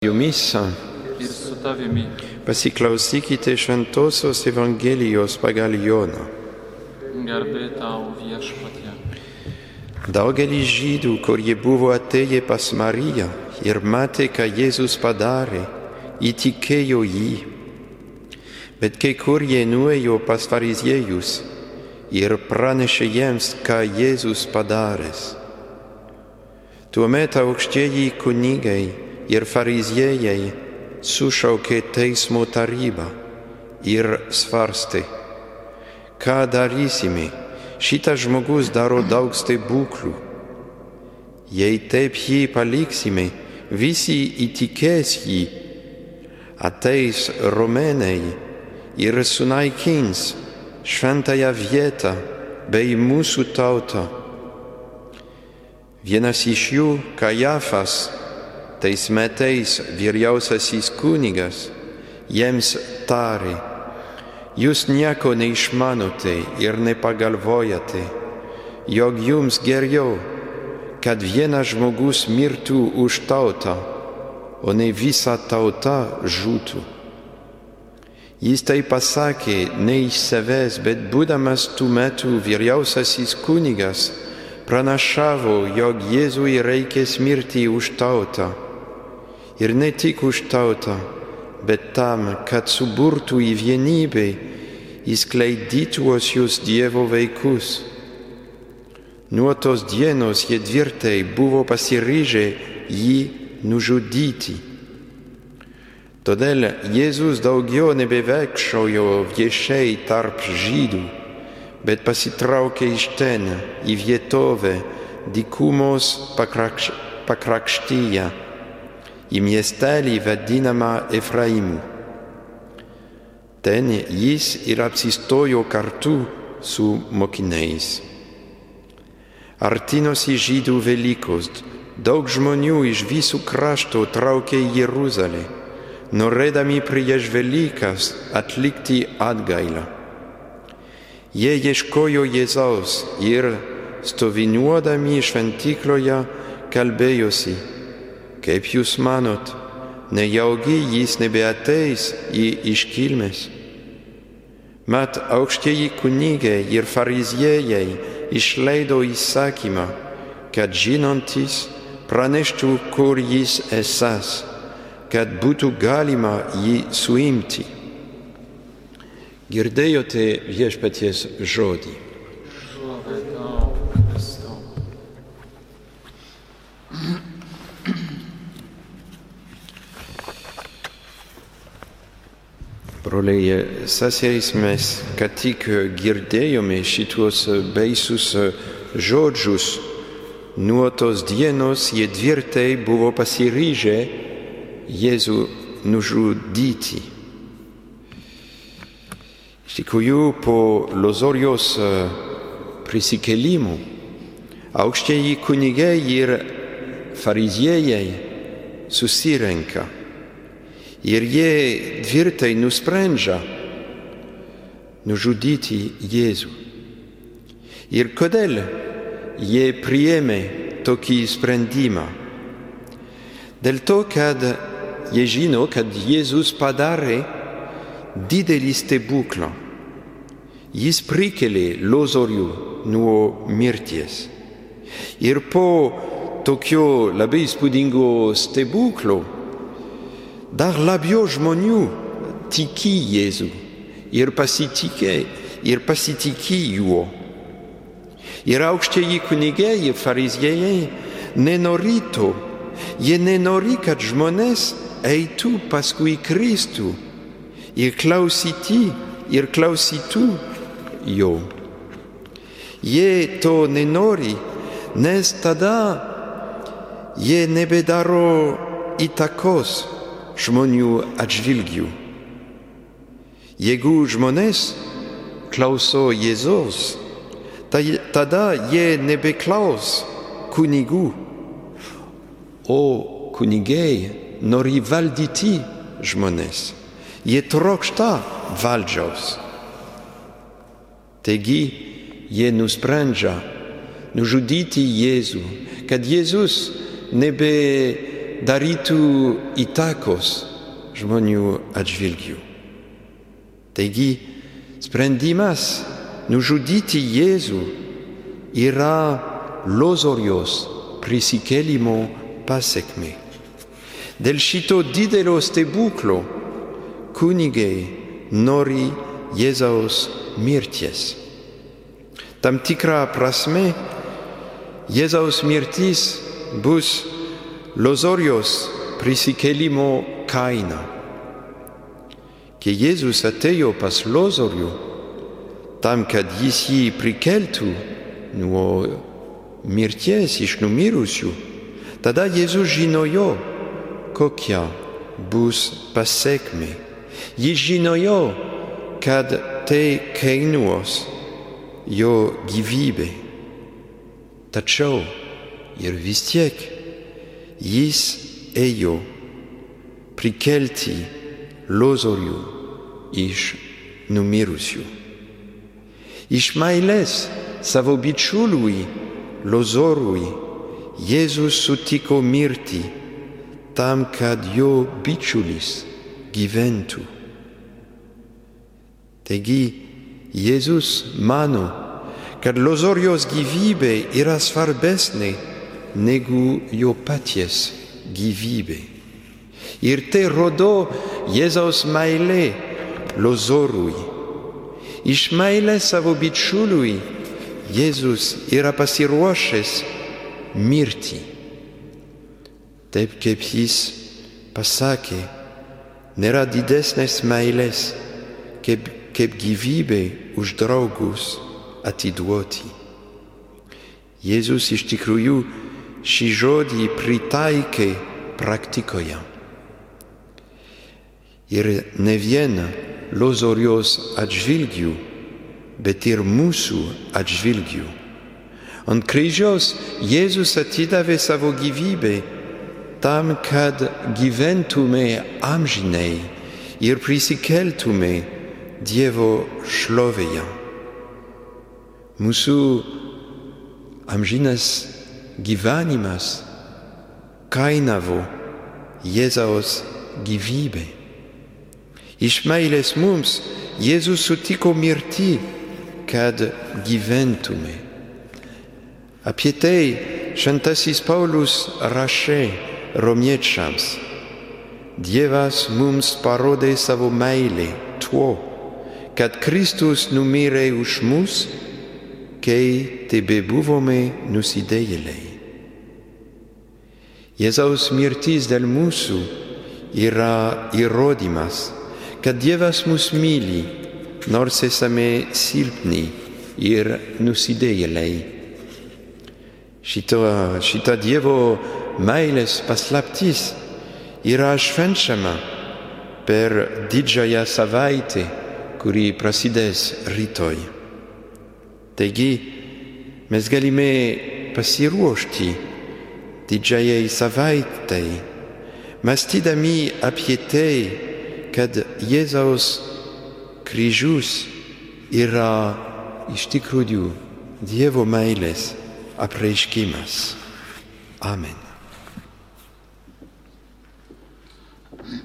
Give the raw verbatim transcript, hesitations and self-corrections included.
jumis ir su tavimi. Pasiklausykite Šventosios Evangelijos pagal Joną. Garbė tau, Viešpatie. Daugelis žydų, kurie buvo atėję pas Mariją ir matė, ką Jėzus padarė, įtikėjo jį. Bet kai kurie nuėjo pas fariziejus ir pranešė jiems, ką Jėzus padaręs. Tuomet aukštieji kunigai ir fariziejai sušaukė teismo tarybą ir svarstė, ką darysime, šitas žmogus daro daug stebuklų. Jei taip jį paliksime, visi įtikės jį, ateis romėnai ir sunaikins šventąją vietą bei mūsų tautą. Vienas iš jų, Kajafas, tais metais vyriausiasis kunigas, jiems tarė: jūs nieko neišmanote ir nepagalvojate, jog jums geriau, kad vienas žmogus mirtų už tautą, o ne visa tauta žūtų. Jis tai pasakė ne iš savęs, bet būdamas tų metų vyriausiasis kunigas, pranašavo, jog Jėzui reikės mirti už tautą. Ir ne tik už tautą, bet tam, kad suburtų į vienybę įskleidytuosius Dievo vaikus. Nuo tos dienos jie tvirtai buvo pasiryžę jį nužudyti. Todėl Jėzus daugiau nebevaikščiojo viešai tarp žydų, bet pasitraukė iš ten į vietovę dykumos pakrakš, pakrakštyje, į miestelį vadinamą Efraimu. Ten jis ir apsistojo kartu su mokiniais. Artinosi žydų Velykos, daug žmonių iš visų krašto traukė į Jeruzalę, norėdami prieš Velykas atlikti atgailą. Jie ieškojo Jėzaus ir, stoviniuodami šventykloje, kalbėjosi: kaip jūs manot, nejaugi jis nebeateis į iškilmes? Mat aukštieji kunigai ir fariziejai išleido įsakymą, kad žinantis praneštų, kur jis esąs, kad būtų galima jį suimti. Girdėjote Viešpaties žodį. Šlovė tau, Kristau. Broliai, seserys, mes ką tik girdėjome šitos baisius žodžius. Nuo tos dienos jie tvirtai buvo pasiryžę Jėzų nužudyti. Iš tikrųjų, po Lozorijos prisikėlimų aukštieji kunigai ir fariziejai susirenka ir jie tvirtai nusprendžia nužudyti Jėzų. Ir kodėl jie priėmė tokį sprendimą? Dėl to, kad jie žino, kad Jėzus padarė didelį stebuklą. Jis prikėlė Lozorijų nuo mirties. Ir po tokio labai įspūdingo stebuklo dar labiau žmonių tiki Jėzų ir pasitikė, ir pasitikė juo. Ir aukštieji kunigai ir fariziejai nenori to. Jie nenori, kad žmonės eitų paskui Kristų ir klausyti, ir klausytų jo. Jie to nenori, nes tada jie nebedaro įtakos žmonių atžvilgių. Jeigu žmonės klauso Jėzaus, tada jie nebeklaus kunigų, o kunigai nori valdyti žmonės. Jie trokšta valdžios. Taigi, jie nusprendžia nužudyti Jėzų, kad Jėzus nebe darytų įtakos žmonių atžvilgių. Taigi, sprendimas nužudyti Jėzų yra Lozorijos prisikėlimo pasekmė. Dėl šito didelio stebuklo kunigai nori Jėzaus mirties. Tam tikra prasme, Jėzaus mirtis bus Lozorijos prisikėlimo kaina. Kai Jėzus atėjo pas Lozorijų, tam, kad jis jį prikeltų nuo mirties iš numirusių, tada Jėzus žinojo, kokia bus pasekmė. Jis žinojo, kad tai kainuos jo gyvybę. Tačiau ir vis tiek jis ėjo prikelti Lozorijų iš numirusių. Iš meilės savo bičiuliui Lozorui Jėzus sutiko mirti tam, kad jo bičiulis gyventų. Taigi Jėzus mano, kad Lozorijos gyvybė yra svarbesnė negu jo paties gyvybė. Ir tai rodo Jėzaus meilė Lozorui. Iš meilės savo bičiuliui Jėzus yra pasiruošęs mirti. Taip kaip jis pasakė, nėra didesnės meilės, kaip, kaip gyvybė už draugus atiduoti. Jėzus iš tikrųjų šį žodį pritaikė praktikoje. Ir ne vien Lozorijos atžvilgių, bet ir mūsų atžvilgių. Ant kryžiaus Jėzus atidavė savo gyvybę tam, kad gyventume amžinai ir prisikeltume Dievo šlovėje. Mūsų amžinas gyvenimas kainavo Jėzaus gyvybę. Iš meilės mums Jėzus sutiko mirti, kad gyventume. Apie tai šventasis Paulius rašė romiečiams. Dievas mums parodė savo meilę tuo, kad Kristus numirė už mus, kai tebebuvome nusidėjėliai. Jėzaus mirtis dėl mūsų yra įrodymas, kad Dievas mus myli, nors esame silpni ir nusidėjėliai. Šita, šita Dievo meilės paslaptis yra švenčiama per didžiąją savaitę, kuri prasidės rytoj. Taigi, mes galime pasiruošti didžiajai savaitai, mąstydami apie tai, kad Jėzaus kryžius yra iš tikrųjų Dievo meilės apreiškimas. Amen.